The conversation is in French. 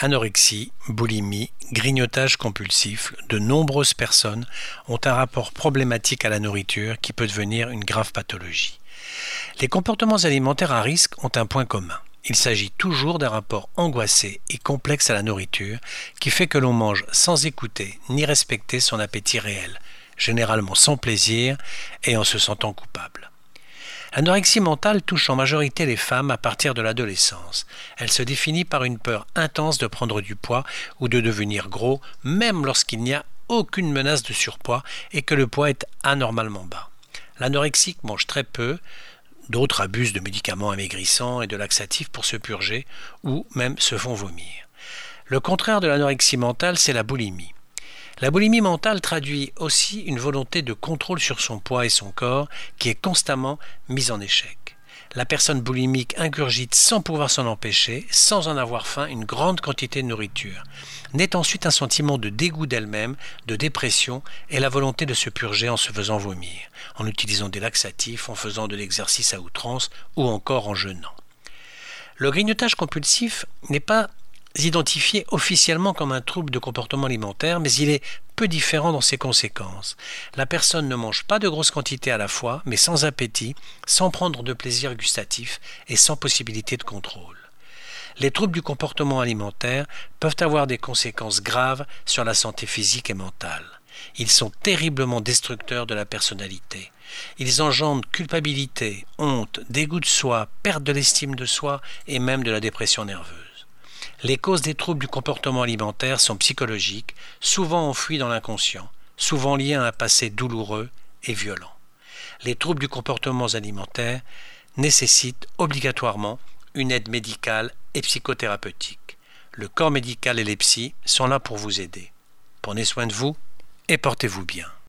Anorexie, boulimie, grignotage compulsif, de nombreuses personnes ont un rapport problématique à la nourriture qui peut devenir une grave pathologie. Les comportements alimentaires à risque ont un point commun. Il s'agit toujours d'un rapport angoissé et complexe à la nourriture qui fait que l'on mange sans écouter ni respecter son appétit réel, généralement sans plaisir et en se sentant coupable. L'anorexie mentale touche en majorité les femmes à partir de l'adolescence. Elle se définit par une peur intense de prendre du poids ou de devenir gros, même lorsqu'il n'y a aucune menace de surpoids et que le poids est anormalement bas. L'anorexique mange très peu, d'autres abusent de médicaments amaigrissants et de laxatifs pour se purger ou même se font vomir. Le contraire de l'anorexie mentale, c'est la boulimie. La boulimie mentale traduit aussi une volonté de contrôle sur son poids et son corps qui est constamment mise en échec. La personne boulimique ingurgite sans pouvoir s'en empêcher, sans en avoir faim, une grande quantité de nourriture. Naît ensuite un sentiment de dégoût d'elle-même, de dépression et la volonté de se purger en se faisant vomir, en utilisant des laxatifs, en faisant de l'exercice à outrance ou encore en jeûnant. Le grignotage compulsif n'est pas identifié officiellement comme un trouble de comportement alimentaire, mais il est peu différent dans ses conséquences. La personne ne mange pas de grosses quantités à la fois, mais sans appétit, sans prendre de plaisir gustatif et sans possibilité de contrôle. Les troubles du comportement alimentaire peuvent avoir des conséquences graves sur la santé physique et mentale. Ils sont terriblement destructeurs de la personnalité. Ils engendrent culpabilité, honte, dégoût de soi, perte de l'estime de soi et même de la dépression nerveuse. Les causes des troubles du comportement alimentaire sont psychologiques, souvent enfouies dans l'inconscient, souvent liées à un passé douloureux et violent. Les troubles du comportement alimentaire nécessitent obligatoirement une aide médicale et psychothérapeutique. Le corps médical et les psys sont là pour vous aider. Prenez soin de vous et portez-vous bien.